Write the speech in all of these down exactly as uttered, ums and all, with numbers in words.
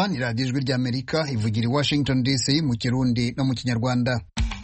murumva ni radiyo ijwi ry'Amerika ivugira i Washington D C mu Kirundi no mu Kinyarwanda.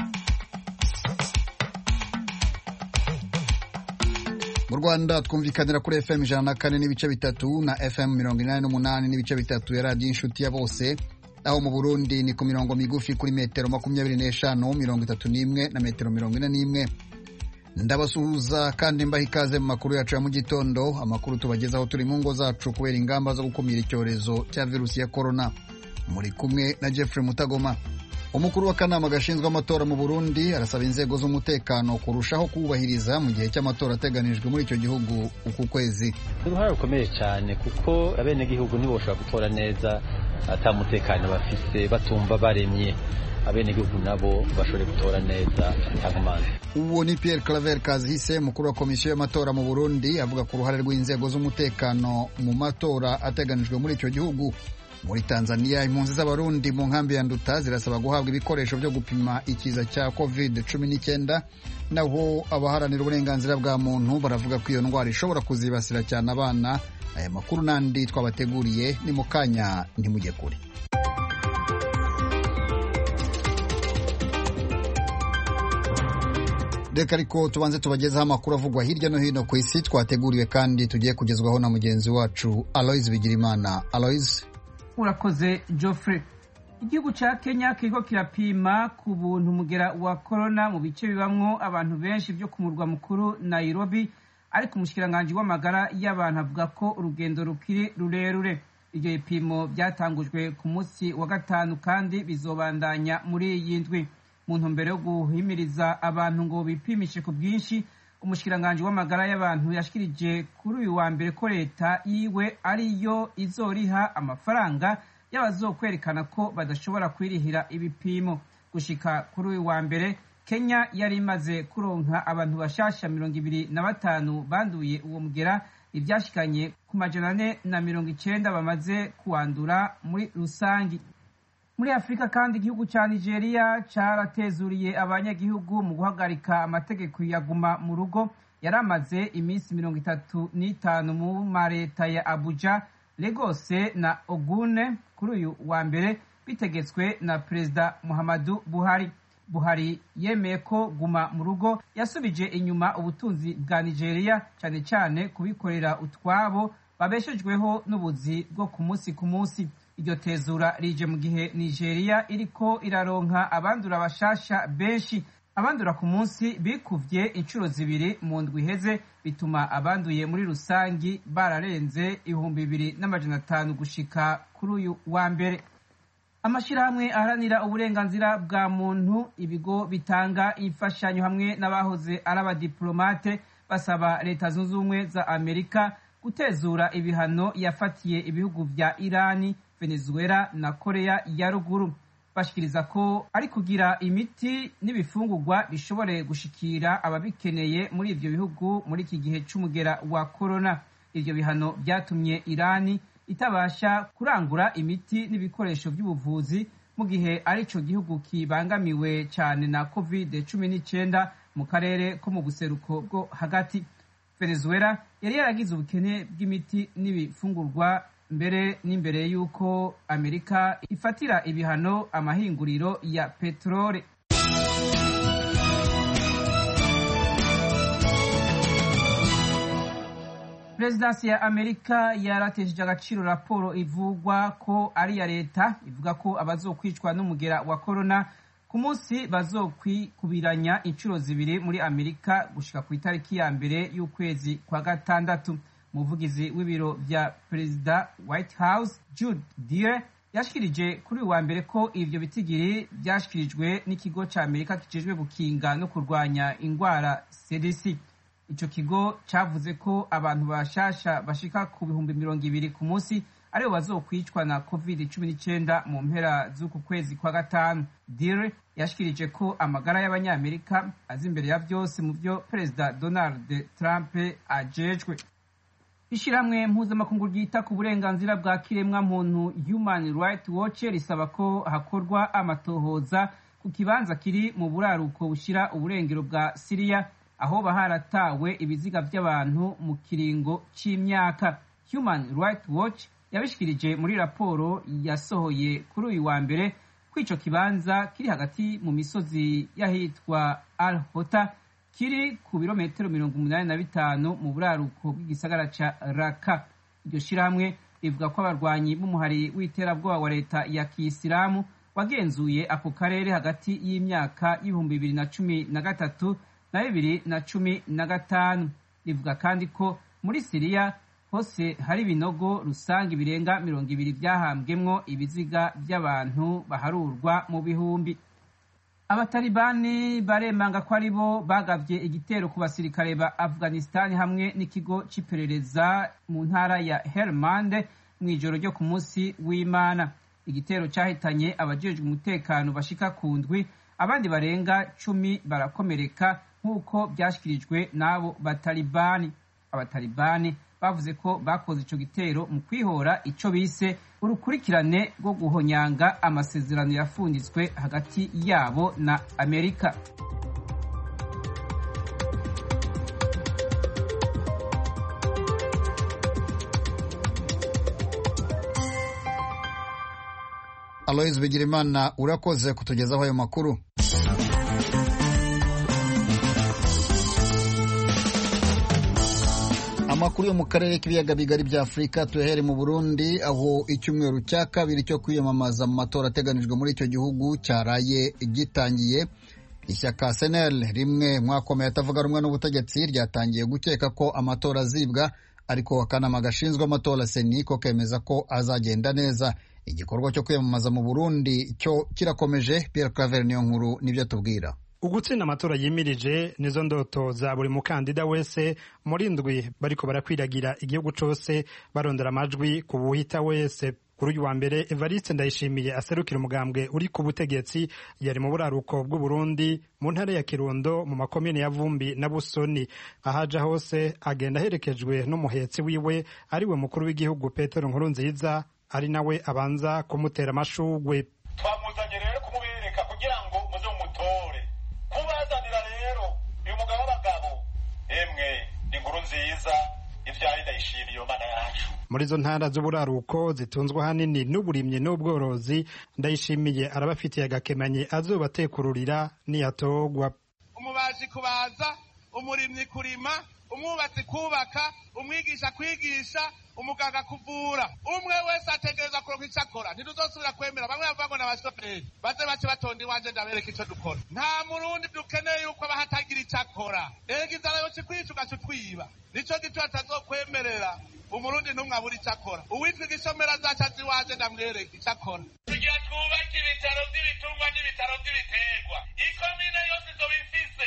Mu Rwanda twumvikanira kuri F M ijana na kane n'ibice bitatu na F M mirongo inani n'umunani n'ibice bitatu ya radiyo inshuti ya bose, aho mu Burundi ni ku mirongo migufi kuri metero makumyabiri n'eshanu mirongo itatu n'imwe na metero mirongo ine n'imwe. Ndabasuhuza kandi mbaha ikaze mu makuru yacu ya mu gitondo, amakuru tubagezaho turi mu ngo zacu kubera ingamba zo gukumira icyorezo cya virusi ya corona. Muri kumwe na Jeffrey Mutagoma. Umukuru w'akanama gashinzwe amatora mu Burundi arasaba inzego z'umutekano kurushaho kubahiriza mu gihe cy'amatora ateganijwe muri icyo gihugu uku kwezi. Uruhare rukomeye cyane kuko abenegihugu ntiboshobora gutora neza atamutekano bafise, batumva baremye. Abenegihugu nabo bashobore gutora neza atakomanze. Uwo ni Pierre Claver Kazihise, mukuru wa komisiyo y'amatora mu Burundi, avuga ku ruhare rw'inzego z'umutekano mu matora ateganijwe muri icyo gihugu. Muri Tanzania, impunzi z'abarundi mu nkambi ya Nduta zirasaba guhabwa ibikoresho byo gupima ikiza cya covid cumi n'icyenda, naho abaharanira uburenganzira bwa muntu baravuga ko iyo ndwara ishobora kuzibasira cyane abana. Aya makuru n'andi twabateguriye ni mu kanya, ntimujye kure. Reka ariko tubanze tubagezaho amakuru avugwa hirya no hino ku isi twateguriwe kandi tugiye kugezwaho na mugenzi wacu Aloys Bigirimana. Aloys, urakoze Geoffrey. Igihugu ca Kenya kiriko kirapima ku buntu umugera wa corona mu bice bibamwo abantu benshi byo ku murwa mukuru Nairobi, ariko umushikiranganji w'amagara y'abantu avuga ko urugendo rukiri rurerure. Ivyo bipimo byatangujwe ku munsi wa gatanu kandi bizobandanya muri iyi ndwi. Mu ntumbero yo guhimiriza abantu ngo bipimishe ku bwinshi, umushikiranganji w'amagara y'abantu yashikirije kuri uyu wa mbere ko leta yiwe ariyo izoriha amafaranga y'abazokwerekana ko badashobora kwirihira ibipimo. Gushika kuri uyu wa mbere, Kenya yari imaze kuronka abantu bashasha mirongo ibiri na batanu banduye uwo mugera, ivyashikanye ku majana ane na mirongo icenda bamaze kuwandura muri rusangi. Muri Afrika kandi igihugu ca Nigeria caratezuriye abanyagihugu mu guhagarika amategeko ya guma mu rugo yaramaze iminsi mirongo itatu n'itanu mu mareta ya Abuja, Lagos na Ogun kuri uyu wa mbere, bitegetswe na Perezida Muhammadu Buhari. Buhari yemeye ko guma mu rugo yasubije inyuma ubutunzi bwa Nigeria, cyane cyane kubikorera utwabo babeshejweho n'ubuzi bwo ku munsi ku munsi. Iryo tezura rije mu gihe Nigeria iriko iraronka abandura bashasha benshi. Abandura ku munsi bikuvye inshuro zibiri mu ndwi iheze, bituma abanduye muri rusangi bararenze ibihumbi bibiri n'amajana atanu gushika kuri uyu wa mbere. Amashirahamwe aharanira uburenganzira bwa muntu, ibigo bitanga imfashanyo hamwe n'abahoze ari abadiplomate basaba leta zunze ubumwe za Amerika gutezura ibihano yafatiye ibihugu vya Irani, Venezuela na Korea ya ruguru. Bashikiriza ko ari kugira imiti n'ibifungurwa bishobore gushikira ababikeneye muri ivyo bihugu muri iki gihe c'umugera wa corona. Ivyo bihano byatumye Irani itabasha kurangura imiti n'ibikoresho by'ubuvuzi mu gihe ari ico gihugu kibangamiwe cyane na covid cumi n'icyenda mu karere ko mu buseruko bwo hagati. Venezuela yari yaragize ubukene bw'imiti n'ibifungurwa mbere n'imbere y'uko Amerika ifatira ibihano amahinguriro ya peterole. Perezidansi ya Amerika yaratesheje agaciro raporo ivugwa ko ari ya leta ivuga ko abazokwicwa n'umugera wa corona ku munsi bazokwikubiranya inshuro zibiri muri Amerika gushika ku itariki ya mbere y'ukwezi kwa gatandatu. Umuvugizi w'ibiro vya Perezida White House Jude Deere yashikirije kuri uwa mbere ko ivyo bitigiri byashikirijwe n'ikigo ca Amerika kijejwe gukinga no kurwanya ingwara C D C. Ico kigo cavuze ko abantu bashasha bashika ku bihumbi mirongo ibiri ku munsi aribo bazokwicwa na covid cumi n'icyenda mu mpera z'uku kwezi kwa gatanu. Deere yashikirije ko amagara y'abanyamerika azi imbere ya byose mu byo Perezida Donald Trump ajejwe. Ishiramwe mpuzamakungu ryita ku burenganzira bwa kiremwa muntu Human Rights Watch risaba ko hakorwa amatohoza ku kibanza kiri mu buraruko bushira uburengero bwa Syria, aho baharatawe ibiziga by'abantu mu kiringo c'imyaka. Human Rights Watch yabishikirije muri raporo yasohoye kuri uyu wa mbere ko ico kibanza kiri hagati mu misozi y'ahitwa Al Hota kiri ku birometero mirongo umunani na bitanu mu buraruko bw'igisagara ca Raqqa. Iryo shirahamwe rivuga ko abarwanyi b'umuhari w'iterabwoba wa leta ya Kiyisilamu wagenzuye ako karere hagati y'imyaka y'ibihumbi bibiri na cumi na gatatu na bibiri na cumi na gatanu. Rivuga kandi ko muri Siriya hose hari ibinogo rusange birenga mirongo ibiri vyahambwemwo ibiziga vy'abantu baharurwa mu bihumbi. Abatalibani baremanga ko aribo bagavye igitero ku basirikare ba Afghanistan hamwe n'ikigo c'iperereza mu ntara ya Helmand mw'ijoro ryo ku munsi w'Imana. Igitero cyahitanye abajejwe umutekano bashika ku ndwi, abandi barenga cumi barakomereka nk'uko byashyikirijwe n'abo batalibani. Abatalibani bavuze ko bakoze ico gitero mu kwihora ico bise urukurikirane rwo guhonyanga amasezerano yafunditswe hagati yabo na Amerika. Aloys Bigirimana, urakoze kutugezaho ayo makuru. Amakuru yo mu karere k'ibiyaga bigari bya Afurika tuhere mu Burundi, aho icyumweru cya kabiri cyo kwiyamamaza mu matora ateganijwe muri icyo gihugu cyaraye gitangiye. Ishyaka C N L rimwe mwakomeye atavuga rumwe n'ubutegetsi ryatangiye gukeka ko amatora azibwa, ariko akanama gashinzwe amatora Seni ko kemeza ko azagenda neza. Igikorwa cyo kwiyamamaza mu Burundi cyo kirakomeje. Pierre Claver niyo nkuru nibyo tubwira. Ugutsinda amatora yimirije nizo ndoto za buri mukandida wese muri ndwi bariko barakwiragira igihugu cose barondera amajwi ku buhita wese. Kuri uyu wa mbere Evariste Ndayishimiye aserukira umugambwe uri ku butegetsi yari mu buraruko bw'u Burundi mu ntara ya Kirundo mu makomine ya Vumbi na Busoni. Ahaja hose agenda aherekejwe n'umuhetsi wiwe ariwe mukuru w'igihugu Petero Nkurunziza, ari nawe abanza kumutera amashugwe. Twamuzanye rero kumubereka kugira ngo muze mumutore. Kubazanira rero uyu mugabo w'abagabo emwe ni Nkurunziza ivyaye Ndayishimiye yo mana yacu. Muri zo ntara z'uburaruko zitunzwe hanini n'uburimyi n'ubworozi, Ndayishimiye arabafitiye agakemanyi azobatekururira niyatogwa. Umubaji kubaza, umurimyi kurima, umwubatsi kubaka, umwigisha kwigisha, umuganga kuvura. Umwe wese ategereza kuronka ico akora. Ntituzosubira kwemera bamwe bavuga na bashoferi baze bace batonda iwanje ndabereka ico dukora. Nta murundi dukeneye yuko abahatagira ico akora. Ega inzara yose kwica ugacutwiba. Nico gituma atazokwemerera umurundi ntumwe abura ico akora. Uwitwa igisomera azaca azi iwanje ndamwereka ico akora. Tugira twubake ibitaro vy'ibitungwa n'ibitaro vy'ibiterwa. Ikomine yose izoba ifise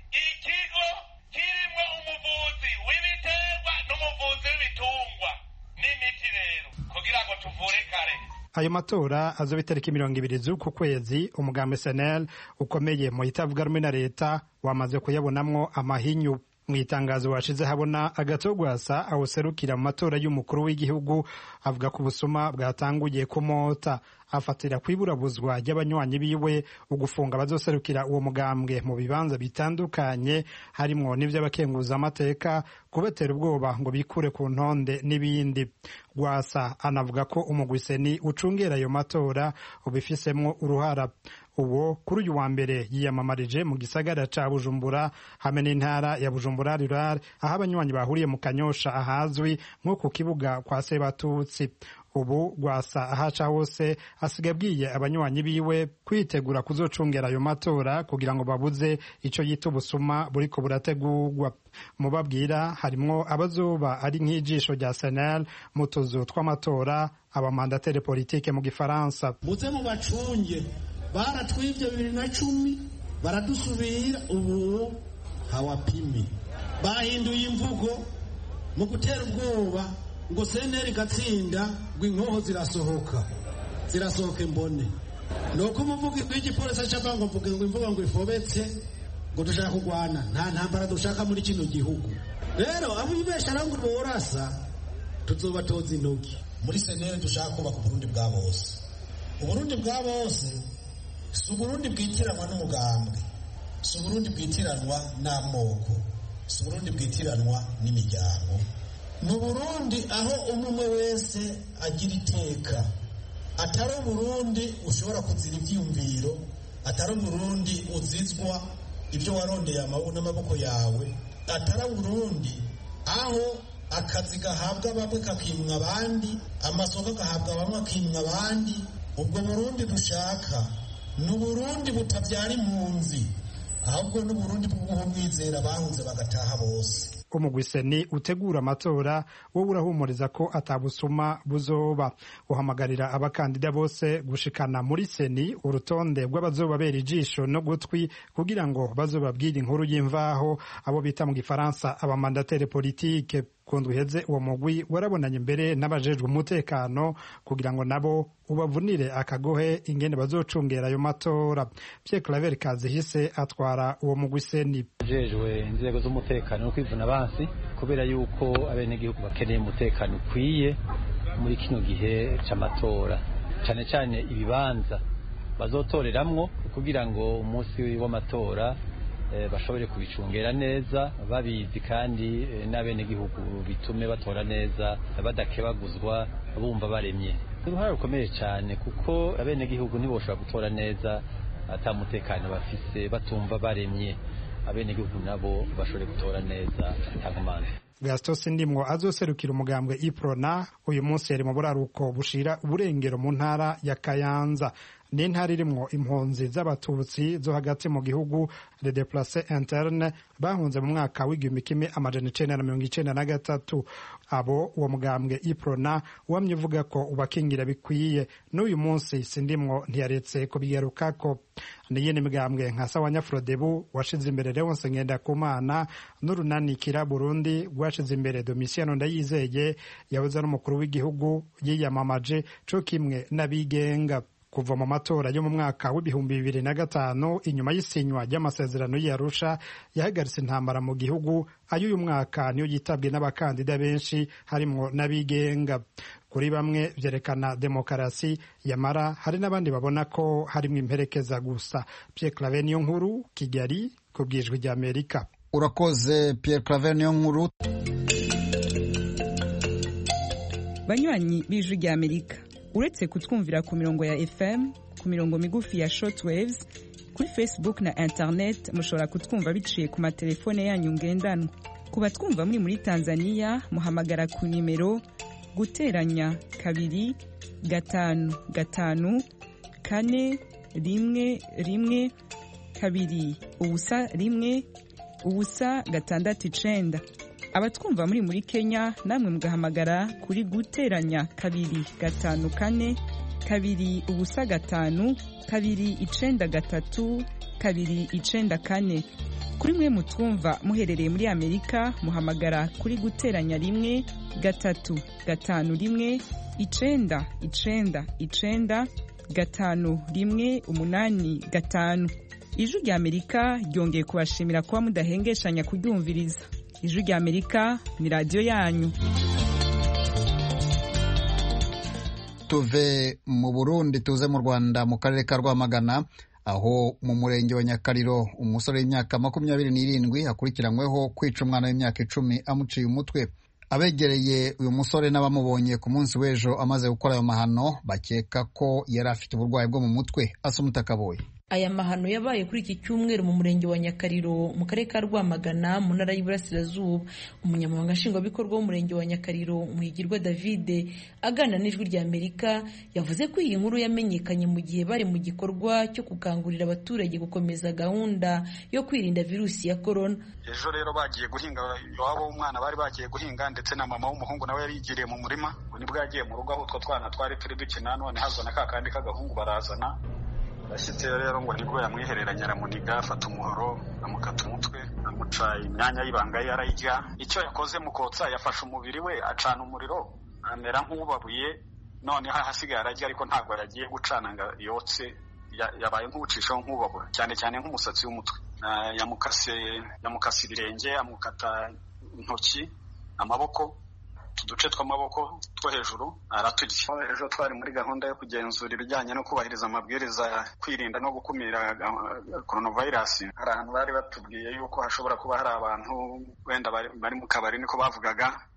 ikigo kirimwo umuvuzi w'ibiterwa n'umuvuzi w'ibitungwa n'imiti rero kugira ngo tuvure kare. Ayo matora azoba itariki mirongo ibiri z'uku kwezi. Umugambi C N L ukomeye mu itavuga rumwe na leta wamaze kuyabonamwo amahinyu. Mu itangazo washize habona Agatogwasa awuserukira mu matora y'umukuru w'igihugu avuga ko ubusuma bwatanguye kumota, afatira kwiburabuzwa ry'abanywanyi biwe ugufunga bazoserukira uwo mugambwe mu bibanza bitandukanye harimwo n'ivy'abakenguza amateka, kubatera ubwoba ngo bikure ku ntonde n'ibindi. Gwasa anavuga ko umugwi Seni ucungera ayo matora ubifisemwo uruhara. Uwo kuri uyu wa mbere yiyamamarije mu gisagara ca Bujumbura hamwe n'intara ya Bujumbura Rural, aho abanywanyi bahuriye mu Kanyosha ahazwi nko ku kibuga kwa Sebatutsi. Ubu Gwasa ahaca hose asigaye abwiye abanywanyi biwe kwitegura kuzocungera ayo matora kugira ngo babuze ico yita ubusuma buriko burategurwa. Mu babwira harimwo abazoba ari nk'ijisho rya C N L mu tuzu tw'amatora, abamandateri politike mu Gifaransa. Muze mu bacunge baratwivye bibiri na cumi baradusubira, ubu hawapimi. Bahinduye imvugo mu gutera ubwoba ngo C N L gatsinda ngo inkoho zirasohoka zirasohoke mbone. Nuko umuvuga w'igipolisi aca ngo mvuge ngo imvuga ngo ifobetse ngo dushaka kugwana. Nta ntambara dushaka muri kino gihugu. Rero abo ibesha rangu borasa tuzobatoza intoki. Muri C N L dushaka kubaka Uburundi bwa bose. Uburundi bwa bose si Uburundi bwitiranwa n'umugambwe, si Uburundi bwitiranwa n'amoko, si Uburundi bwitiranwa n'imiryango. mu Burundi aho umwe wese agira iteka, atari Burundi ushobora kuzira ivyiyumviro, atari Burundi uzizwa ibyo warondeye n'amaboko yawe, atari Burundi aho akazi gahabwa bamwe kakimwa abandi, amasoko gahabwa bamwe akimwa abandi. Ubwo Burundi dushaka ni Burundi butavyara impunzi, ahubwo ni Burundi bwo kwizera bahunze bagataha bose. umugwi seni utegura amatora wowe urahumuriza ko atabusuma buzoba. Uhamagarira abakandida bose gushikana muri seni urutonde rw'abazobabera ijisho no gutwi kugira ngo bazobabwire inkuru y'imvaho, abo bita mu gifaransa abamandateri politike. Kundwi heze uwo mugwi warabonanye imbere n'abajejwe umutekano kugira ngo nabo ubavunire akagohe ingene bazocungera ayo matora. Pierre Claver Kazihise atwara uwo mugwi seni. Abajejwe inzego z'umutekano no kwivuna abansi kubera yuko abenegihugu bakeneye umutekano ukwiye muri kino gihe c'amatora, cane cane ibibanza bazotoreramwo kugira ngo umunsi w'amatora bashobore kubicungera neza babizi, kandi n'abenegihugu bitume batora neza badakebaguzwa bumva baremye. Uruhare rukomeye cyane kuko abenegihugu ntiboshobora gutora neza atamutekano bafise, batumva baremye. Abenegihugu nabo bashobore gutora neza ntakomande. Gaston Sindimwo azoserukira umugambwe Iprona uyu munsi yari mu buraruko bushira uburengero mu ntara ya Kayanza. Ni ntara irimwo impunzi z'abatutsi zo hagati mu gihugu, les déplacés internes bahunze mu mwaka w'igihumbi kimwe amajana icenda na mirongo icenda na gatatu. Abo uwo mugambwe Iprona wamye uvuga ko ubakingira bikwiye, n'uyu munsi Sindimwo ntiyaretse kubigarukako. Niyene migambwe nka Sawanya Frodebu washize imbere Leonce Ngendakumana n'urunani Kira Burundi washize imbere Domitiano Ndayizeye yahoze ari umukuru w'igihugu yiyamamaje co kimwe n'abigenga. Kuva mu matora yo mu mwaka w'ibihumbi bibiri na gatanu inyuma y'isinywa ry'amasezerano y'Arusha yahagaritse intambara mu gihugu, ay'uyu mwaka niyo yitabwe n'abakandida benshi harimwo n'abigenga. Kuri bamwe vyerekana demokarasi, yamara hari n'abandi babona ko harimwo imperekeza gusa. Pierre Claver niyo nkuru, Kigali, kubwijwi rya Amerika. Urakoze Pierre Claver niyo nkuru. Banywanyi b'ijwi rya Amerika, uretse kutwumvira ku mirongo ya F M, ku mirongo migufi ya shortwaves, kuri Facebook na internet mushobora kutwumva biciye ku matelefone yanyu ngendanwa. Ku batwumva muri muri Tanzania muhamagara ku nimero guteranya kabiri gatanu gatanu kane rimwe rimwe kabiri ubusa rimwe ubusa gatandatu icenda. Abatwumva muri muri Kenya namwe mugahamagara kuri guteranya kabiri gatanu kane kabiri ubusa gatanu kabiri icenda gatatu kabiri icenda kane. Kuri mwe mutwumva muherereye muri Amerika muhamagara kuri guteranya rimwe gatatu gatanu rimwe icenda icenda icenda gatanu rimwe umunani gatanu. Ijwi rya Amerika ryongeye kubashimira kuba mudahengeshanya kuryumviriza. Ijwi rya Amerika ni radio yanyu. Tuve mu Burundi tuze mu Rwanda mu karere ka Rwamagana, aho mu murenge wa Nyakariro umusore w'imyaka makumyabiri n'irindwi akurikiranyweho kwica umwana w'imyaka icumi amuciye umutwe. Abegereye uyu musore n'abamubonye ku munsi w'ejo amaze gukora ayo mahano bakeka ko yari afite uburwayi bwo mu mutwe. Asumuta Kaboyi. Aya mahano yabaye kuri iki cyumweru mu murenge wa Nyakariro mu karere ka Rwamagana mu ntara y'Iburasirazuba. Umunyamabanga nshingwabikorwa w'umurenge wa Nyakariro Muhigirwa David agana n'ijwi rya Amerika yavuze ko iyi nkuru yamenyekanye mu gihe bari mu gikorwa cyo gukangurira abaturage gukomeza gahunda yo kwirinda virusi ya corona. Ejo rero bagiye guhinga, iwabo w'umwana bari bagiye guhinga ndetse na mama w'umuhungu nawe yari yigiriye mu murima. Nibwo yagiye mu rugo aho utwo twana twari turi dukina, none hazana ka kandi k'agahungu barazana. Bashyitse rero ngo nibwo yamwihereranya aramuniga, afata umuhoro amukata umutwe amuca imyanya y'ibanga ye arayirya. Icyo yakoze mu kotsa yafashe umubiri we acana umuriro amera nk'ubabuye, none hasigaye arajya ariko ntabwo yagiye gucana ngo yotse, yabaye nk'ubucishaho nk'ubabura cyane cyane nk'umusatsi w'umutwe. Yamukase yamukase ibirenge, amukata intoki, amaboko, uduce tw'amaboko two hejuru araturya. Ejo twari muri gahunda yo kugenzura ibijyanye no kubahiriza amabwiriza kwirinda no gukumira coronavirus. Hari ahantu bari batubwiye yuko hashobora kuba hari abantu wenda bari mu kabari, niko bavugaga,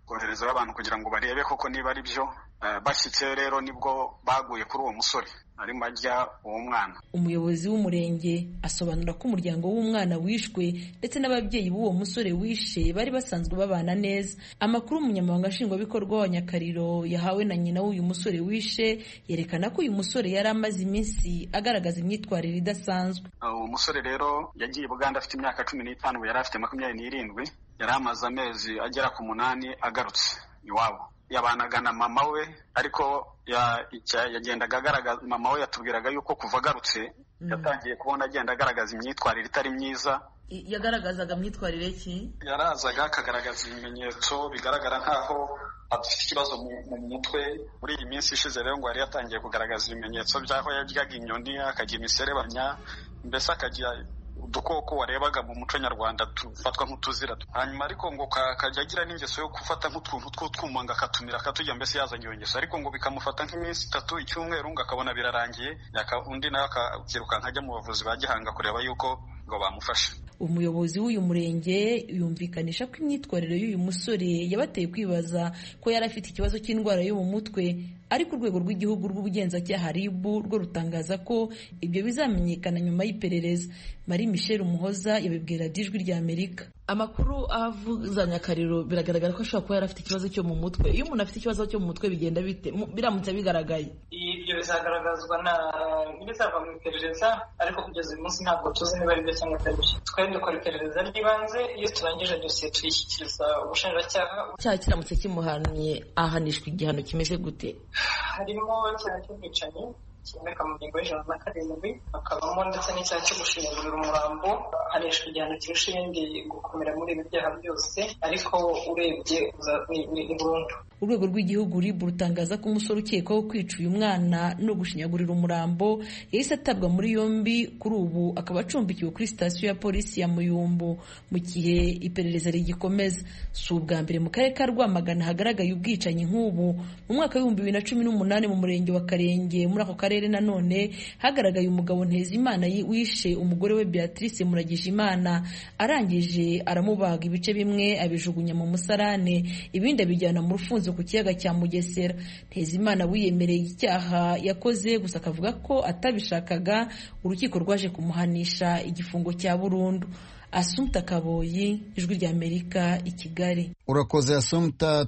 koherezayo abantu kugira ngo barebe koko niba ari byo. Bashyitse rero nibwo baguye kuri uwo musore arimo ajya uwo mwana. Umuyobozi w'umurenge asobanura ko umuryango w'umwana wishwe ndetse n'ababyeyi b'uwo musore wishe bari basanzwe babana neza. Amakuru umunyamabanga nshingwabikorwa wa Nyakariro yahawe na nyina w'uyu musore wishe yerekana ko uyu musore yari amaze iminsi agaragaza imyitwarire idasanzwe. Uwo musore rero yagiye i Buganda afite imyaka cumi n'itanu, yari afite makumyabiri n'irindwi, yari amaze amezi agera ku munani agarutse iwabo. Yabanaga na mama we ariko yagendaga agaragaza, mama we yatubwiraga yuko kuva agarutse yatangiye kubona agenda agaragaza imyitwarire itari myiza. Yagaragazaga imyitwarire ki? Yarazaga akagaragaza ibimenyetso bigaragara nkaho afite ikibazo mu mutwe. Muri iyi minsi ishize rero ngo yari yatangiye kugaragaza ibimenyetso by'aho yaryaga inyoni, akagira imiserebanya, mbese akagira udukoko warebaga mu muco nyarwanda tufatwa nk'utuzira. Hanyuma ariko ngo akajya agira n'ingeso yo gufata nk'utuntu tw'utwuma ngo akatumira akatujya, mbese yazanye iyo ngeso, ariko ngo bikamufata nk'iminsi itatu icyumweru ngo akabona birarangiye, undi nawe akirukanka ajya mu bavuzi ba Gihanga kureba yuko ngo bamufashe. Umuyobozi w'uyu murenge yumvikanisha ko imyitwarire y'uyu musore yabateye kwibaza ko yari afite ikibazo cy'indwara yo mu mutwe, ariko urwego rw'igihugu rw'ubugenzacyaha R I B rwo rutangaza ko ibyo bizamenyekana nyuma y'iperereza. Marie Michel Umuhoza yabibwira Ijwi rya Amerika. Amakuru avuza Nyakariro biragaragara ko ashobora kuba yari afite ikibazo cyo mu mutwe. Iyo umuntu afite ikibazo cyo mu mutwe bigenda bite biramutse bigaragaye? Ibyo bizagaragazwa na bizava mu iperereza, ariko kugeza uyu munsi ntabwo tuzi niba ari byo cyangwa atari byo. Twari dukora iperereza ry'ibanze, iyo turangije dosiye tuyishyikiriza ubushinjacyaha. Cyaha kiramutse kimuhaniye ahanishwa igihano kimeze gute? Harimo icyaha cy'ubwicanyi kiboneka mu ngingo y'ijana na karindwi, hakabamo ndetse n'icyaha cyo gushinyagurira umurambo, hanishwa igihano kirusha ibindi gukomera muri ibi byaha byose, ariko urebye ni burundu. Urwego rw'igihugu R I B rutangaza ko umusore ukekwaho kwica uyu mwana no gushinyagurira umurambo yahise atabwa muri yombi, kuri ubu akaba acumbikiwe kuri sitasiyo ya polisi ya Muyumbu mu gihe iperereza rigikomeza. Si ubwa mbere mu karere ka Rwamagana hagaragaye ubwicanyi nk'ubu. Mu mwaka w'ibihumbi bibiri na cumi n'umunani mu murenge wa Karenge muri ako karere nanone hagaragaye umugabo Ntezimana wishe umugore we Beatrice Muragijimana, arangije aramubaga ibice bimwe abijugunya mu musarane, ibindi abijyana mu rufunzo ku kiyaga cya Mugesera. Ntezimana wiyemereye icyaha yakoze, gusa akavuga ko atabishakaga. Urukiko rwaje kumuhanisha igifungo cya burundu. Assumpta Kaboyi, Ijwi rya Amerika, i Kigali. Urakoze Assumpta.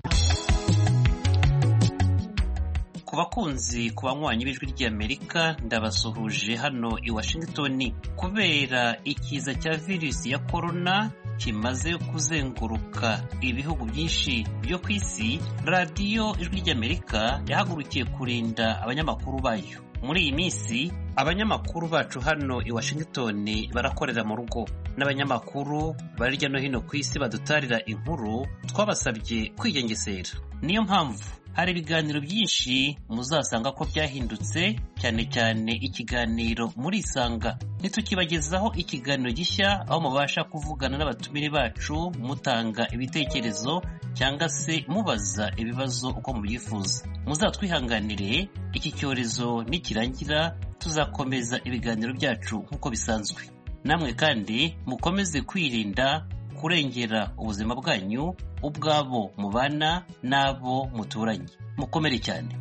Ku bakunzi ku banywanyi b'Ijwi ry'Amerika ndabasuhuje hano i Washington. Kubera ikiza cya virusi ya corona kimaze kuzenguruka ibihugu byinshi byo ku isi, radiyo Ijwi ry'Amerika yahagurukiye kurinda abanyamakuru bayo. Muri iyi minsi abanyamakuru bacu hano i Washington barakorera mu rugo, n'abanyamakuru bari hirya no hino ku isi badutarira inkuru twabasabye kwigengesera. Niyo mpamvu hari ibiganiro byinshi muzasanga ko byahindutse, cyane cyane ikiganiro muri Isanga. Nitukibagezaho ikiganiro gishya aho mubasha kuvugana n'abatumire bacu mutanga ibitekerezo cyangwa se mubaza ibibazo uko mubyifuza. Muzatwihanganire, iki cyorezo nikirangira tuzakomeza ibiganiro byacu nk'uko bisanzwe. Namwe kandi mukomeze kwirinda, kurengera ubuzima bwanyu, ubwabo mubana n'abo muturanye. Mukomere cyane.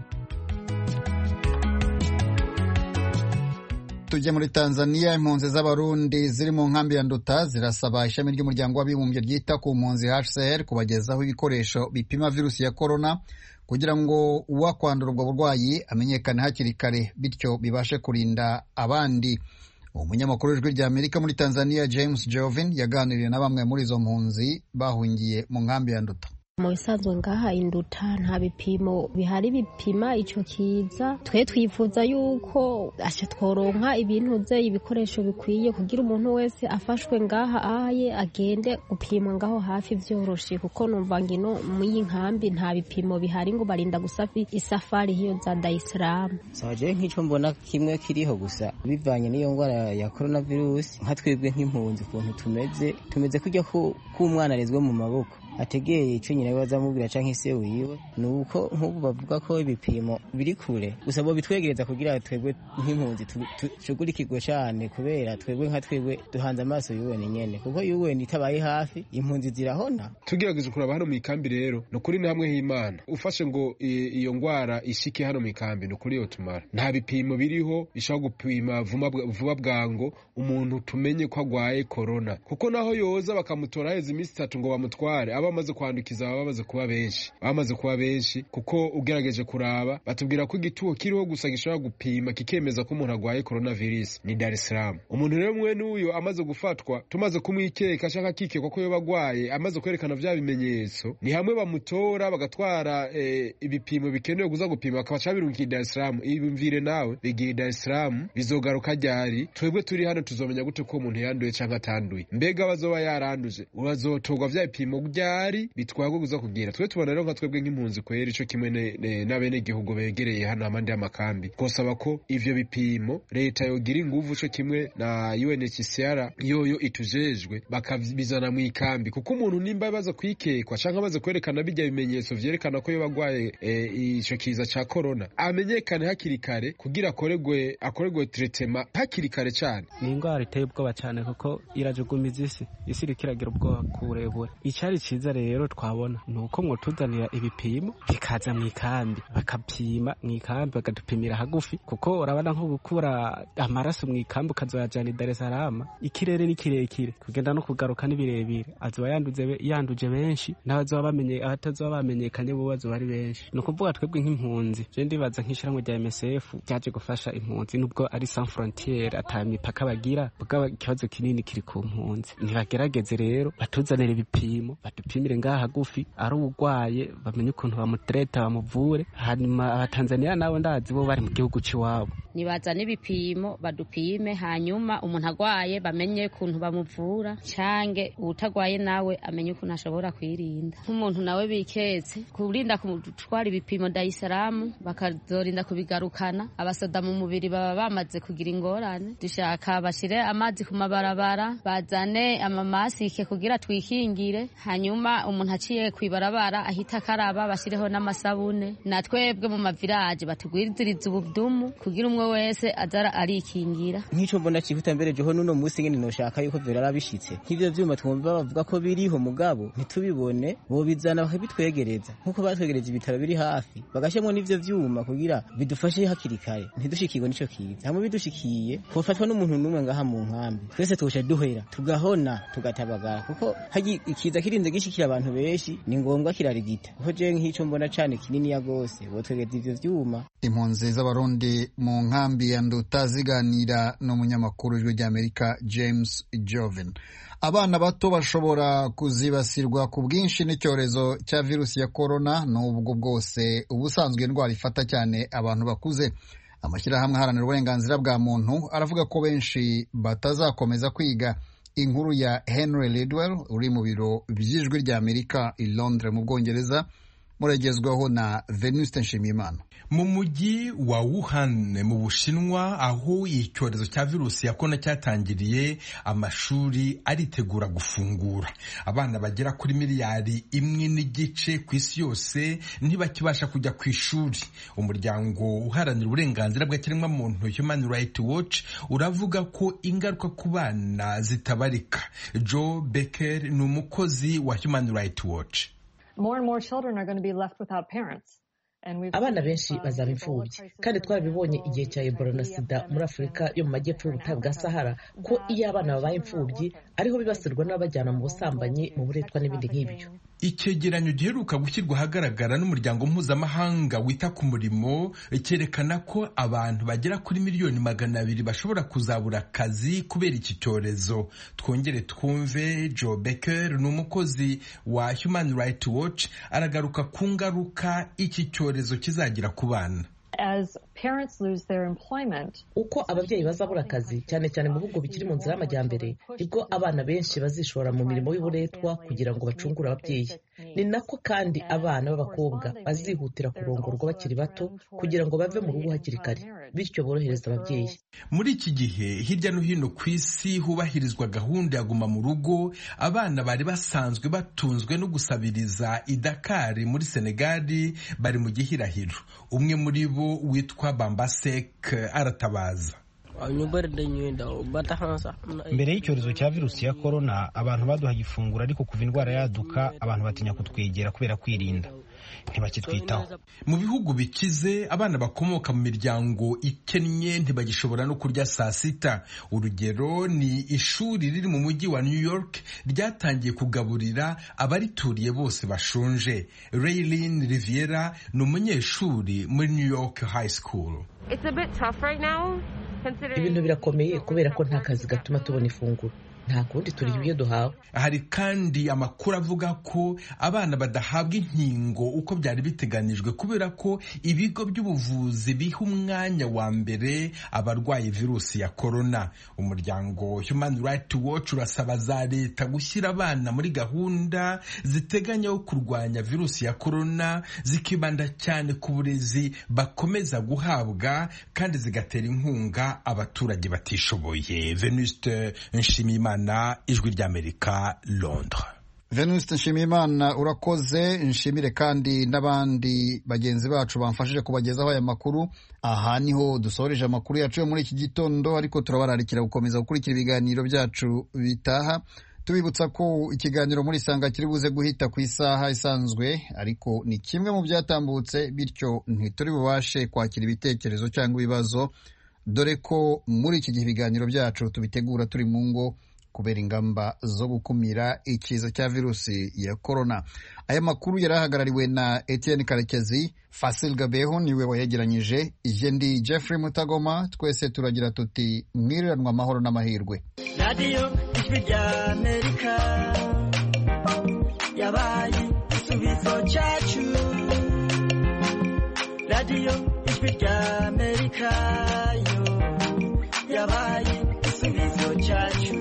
Tujye muri Tanzania. Impunzi z'abarundi ziri mu nkambi ya Nduta zirasaba ishami ry'umuryango w'abibumbye ryita ku mpunzi H C R kubagezaho ibikoresho bipima virusi ya corona kugira ngo uwakwandura ubwo burwayi amenyekane hakiri kare, bityo bibashe kurinda abandi. Umunyamakuru w'Ijwi rya Amerika muri Tanzania James Jovin yaganiriye na bamwe muri izo mpunzi bahungiye mu nkambi ya Nduta. Mu bisanzwe ngaha Induta nta bipimo bihari bipima ico kiza. Twe twifuza yuko asha tworonka ibintu bye ibikoresho bikwiye kugira umuntu wese afashwe ngaha aye agende gupimwa ngaho hafi vyoroshe, kuko numva ngino mu y'inkambi nta bipimo bihari ngo barinda gusafi isafari hiyo za Dar es Salaam. Saje nk'ico mbona kimwe kiriho gusa bivanye n'iyo ngwara ya coronavirus, nka twebwe nk'impunzi kuntu tumeze tumeze kujya ku umwana arezwe mu maboko ategeye icyo nyina we azamubwira canke se wiwe nuko nk'ubu bavuga ko ibipimo biri kure gusa bo bitwegereza kugira twebwe nk'impunzi tugurikirwe cyane kubera twebwe nka twebwe duhanze amaso yuweni nyene kuko yuweni itabaye hafi impunzi zirahona. Tugerageje kuraba hano mu ikambi rero no kuri namwe h'Imana ufashe ngo iyo ngwara ishike hano mu ikambi no kuri yo tumara nta bipimo biriho bishaka gupima vuba bwango umuntu tumenye ko agwaye corona kuko naho yoza bakamutora heza iminsi itatu ngo bamutware aba amaze kwandukiza aba bamaze kuba benshi bamaze kuba benshi kuko ugerageje kuraba batubwira ko igituo kiriho gusa gishobora gupima kikemeza ko umuntu agwaye coronavirus ni Dar es Salaam. Umuntu rero mwene uyo amaze gufatwa tumaze kumwikeka ashaka kikekwa ko yobagwaye amaze kwerekana vya bimenyetso ni hamwe bamutora bagatwara e, ibipimo bikenewe kuza gupima bakabaca birungiye Dar es Salaam. Ibimvire nawe bigiye Dar es Salaam bizogaruka ryari twebwe turi hano tuzomenya gute ko umuntu yanduye canke atanduye mbega bazoba yaranduje urazotorwa vya bipimo ryari bitwago kuza kugira twe tubona rero nka twebwe nk'impunzi kwera ico kimwe n'abene igihugu begereye hano amande y'amakambi kosaba ko ivyo bipimo leta yogira inguvu co kimwe na U N H C R yoyo itujejwe bakabizana mu ikambi kuko umuntu nimba baza kwikekwa canke baza kwerekana bijya bimenyetso vyerekana ko yobagwaye ico kiza ca corona amenyekane hakiri kare kugira akoregwe akoregwe treatment hakiri kare cyane. Ni ingwara iteye ubwoba cyane kuko irajugumiza isi isi rikiragira ubwoba kuburebure. Icari ciza rero twabona nuko mwo tuzanira ibipimo bikaza mu ikambi bakapima mu ikambi bakadupimira hagufi kuko urabona nko gukura amaraso mu ikambi ukazoyajana i Dar es Salaam ikirere ni kirekire kugenda no kugaruka ni birebire azoba yanduze yanduje benshi n'abazoba bamenye abatazoba bamenyekanye bo bazoba ari benshi. No kuvuga twebwe nk'impunzi je ndibaza nk'ishiramwe rya M S F ryaje gufasha impunzi nubwo ari sans frontiere atamipaka bagira bwa ikibazo kinini kiri ku mpunzi ntibagerageze rero batuzanire ibipimo badupimire ngaha hagufi ari urwaye bamenye ukuntu bamutreta bamuvure hanyuma abatanzania nabo ndazi bo bari mu gihugu ciwabo nibaza n'ibipimo badupime hanyuma umuntu agwaye bamenye ukuntu bamuvura cange utagwaye nawe amenye ukuntu ashobora kwirinda nk'umuntu nawe biketse kurinda kumutwara ibipimo Dar es Salaam bakazorinda kubigarukana abasoda mu mubiri baba bamaze kugira ingorane dushaka bashire amazi ku mabarabara bazane amamasike kugira twikingire hanyuma umuntu aciye kwibarabara ahita karaba bashireho n'amasabune natwebwe mu mavirage batugwiriziriza ubudumu kugira umwe wese azara arikingira. Nk'ico mbona cihuta mbere joho nuno musi ngene noshaka yuko vyara bishitse nk'ivyo vyuma twumva bavuga ko biriho mugabo ntitubibone bo bizana bakabitwegereza nkuko batwegereje ibitaro biri hafi bagashemwe n'ivyo vyuma kugira bidufashe hakiri kare ntidushikirwe nico kiza hamwe bidushikiye kofatwa n'umuntu numwe ngaha mu nkambi twese tosha duhera tugahona tugatabagara kuko haji ikiza kirinze gishikira abantu benshi ni ngombwa kirarigita kuko je nk'ico mbona cane kinini ya gose bo twegeza ivyo vyuma. Impunzi z'abarundi mu nkambi ya Nduta ziganira n'umunyamakuru w'ijwi ry'Amerika James Joven. Abana bato bashobora kuzibasirwa ku bwinshi n'icyorezo cya virusi ya corona n'ubwo bwose ubusanzwe indwara ifata cyane abantu bakuze. Amashyirahamwe aharanira uburenganzira bwa muntu aravuga ko benshi batazakomeza kwiga. Inkuru ya Henry Lidwell uri mu biro by'ijwi ry'Amerika i Londres mu Bwongereza muragezwaho na Venuste Nshimiyimana. Mu mujyi wa Wuhan mu Bushinwa aho icyorezo cya virusi ya corona cyatangiriye amashuri aritegura gufungura. Abana bagera kuri miliyari imwe n'igice ku isi yose ntibakibasha kujya ku ishuri. Umuryango uharanira uburenganzira bw'ikiremwamuntu Human Rights Watch uravuga ko ingaruka ku bana zitabarika. Joe Becker ni umukozi wa Human Rights Watch. More and more children are going to be left without parents. Abana benshi bazaba imfubyi kandi twarabibonye igihe cya Ebola na Sida muri Afurika yo mu majyepfo y'ubutayu bwa Sahara ko iyo abana babaye imfubyi ariho bibasirwa n'abajyana mu busambanyi mu buretwa n'ibindi nk'ibyo. Icyegeranyo giheruka gushyirwa ahagaragara n'umuryango mpuzamahanga wita ku murimo cyerekana ko abantu bagera kuri miliyoni magana abiri bashobora kuzabura akazi kubera iki cyorezo. Twongere twumve Joe Becker ni umukozi wa Human Rights Watch aragaruka ku ngaruka iki cyorezo kizagira ku bana. As parents lose their employment, uko ababyeyi bazabura akazi cyane cyane mu bihugu bikiri mu nzira y'amajyambere nibwo abana benshi bazishora mu mirimo y'uburetwa kugira ngo bacungure ababyeyi. Ni nako kandi abana b'abakobwa bazihutira kurongorwa bakiri bato kugira ngo bave mu rugo hakiri kare, bityo borohereza ababyeyi. Muri iki gihe hirya no hino ku isi hubahirizwa gahunda ya guma mu rugo. Abana bari basanzwe batunzwe no gusabiriza i Dakar muri Senegali bari mu gihirahiro. Umwe muri bo witwa Bambasek aratabaza. Mbere y'icyorezo cya virusi ya korona abantu baduhaye ifunguro, ariko kuva indwara yaduka abantu batinya kutwegera kubera kwirinda, ntibakitwitaho. Mu bihugu bikize abana bakomoka mu miryango ikennye ntibagishobora no kurya saa sita. Urugero ni ishuri riri mu mujyi wa New York ryatangiye kugaburira abarituriye bose bashonje. Raylene Riviera ni umunyeshuri muri New York High School. It's a bit tough right now. Ibintu birakomeye kubera ko nta kazi gatuma tubona ifunguro, nta kundi turi ibyo duhawe. Hari kandi amakuru avuga ko abana badahabwa inkingo uko byari biteganijwe kubera ko ibigo by'ubuvuzi biha umwanya wa mbere abarwaye virusi ya korona. Umuryango Human Rights Watch urasaba za leta gushyira abana muri gahunda ziteganya yo kurwanya virusi ya korona, zikibanda cyane ku burezi bakomeza guhabwa kandi zigatera inkunga abaturage batishoboye. Venuste Nshimiyimana, Ijwi ry'Amerika, Londres. Venuste Nshimiyimana urakoze. Nshimire kandi n'abandi bagenzi bacu bamfashije kubagezaho aya makuru. Aha niho dusoreje amakuru yacu yo muri iki gitondo, ariko turabararikira gukomeza gukurikira ibiganiro byacu bitaha. Tubibutsa ko ikiganiro muri Sanga kiri buze guhita ku isaha isanzwe, ariko ni kimwe mu byatambutse, bityo ntituri bubashe kwakira ibitekerezo cyangwa ibibazo, dore ko muri iki gihe ibiganiro byacu tubitegura turi mu ngo kubera ingamba zo gukumira ikiza cya virusi ya korona. Aya makuru yari ahagarariwe na Etienne Karekezi. Fasil Gabeho niwe wayegeranyije. Je ndi Jeffrey Mutagoma. Twese turagira tuti mwiriranwa amahoro n'amahirwe. Radio Ijwi ry'Amerika yabaye igisubizo cyacu. Radio Ijwi ry'Amerika yo yabaye igisubizo cyacu.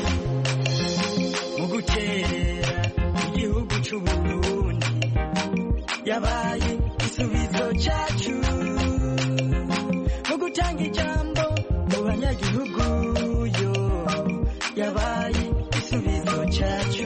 Mu gukerera igihugu cy'u Burundi yabaye igisubizo cyacu. Mu gutanga ijambo mu banyagihugu yo yabaye igisubizo cyacu.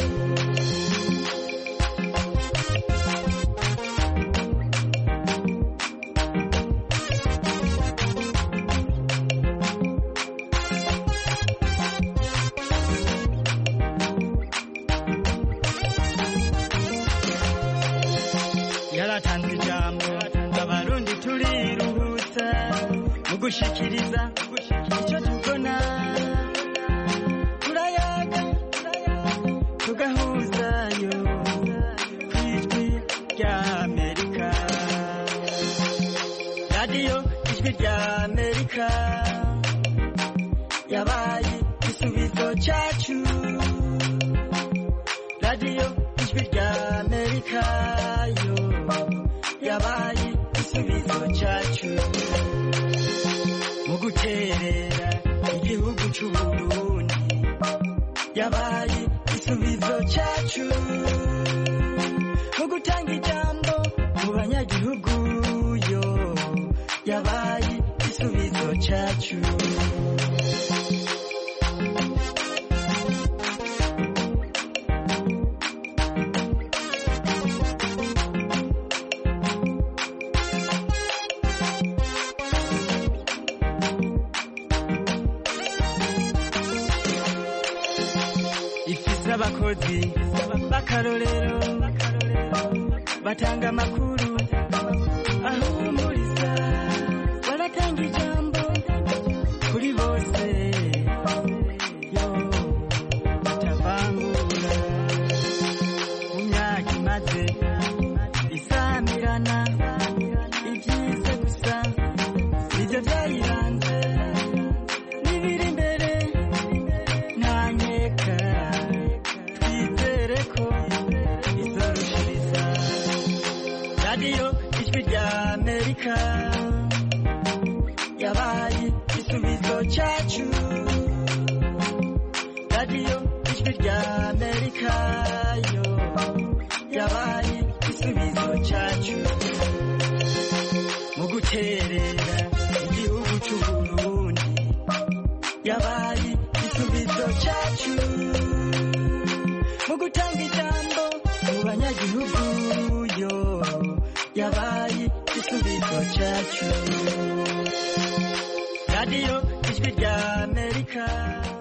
Yaratanze ijambo abarundi turiruhutsa mu gushikiriza icyo tubona, turayaga tugahuzayo ku Ijwi ry'Amerika. Radio Ijwi ry'Amerika yabaye igisubizo cyacu. Radio Ijwi ry'Amerika yo yabaye igisubizo cyacu. Mu guterera igihugu cy'u Burundi yabaye igisubizo cyacu. Mu gutanga ijambo mu banyagihugu yo yabaye igisubizo cyacu. Abakozi b'akarorero batanga amakuru ahumuriza, baratanga ijambo kuri bose yo batavangura. Mu myaka imaze isamirana ibyiza gusa nibyo byayiranze, n'ibiri imbere nta nkeka Radio Ijwi ry'Amerika cyacu radiyo ijwi rya amerika yo yabaye igisubizo cyacu mu guterera igihugu cy'u Burundi yabaye igisubizo cyacu mu gutanga ijambo mu banyagihugu yo yabaye igisubizo cyacu radiyo ijwi rya amerika